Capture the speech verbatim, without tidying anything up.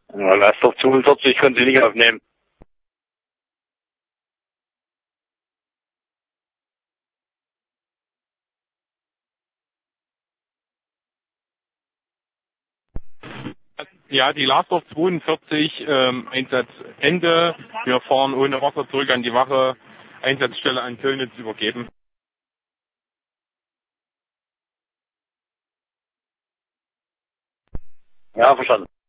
Ja, Last auf zweiundvierzig können Sie nicht aufnehmen. Ja, die Lastdorf zweiundvierzig, ähm, Einsatzende. Wir fahren ohne Wasser zurück an die Wache. Einsatzstelle an Kölnitz übergeben. Ja, verstanden.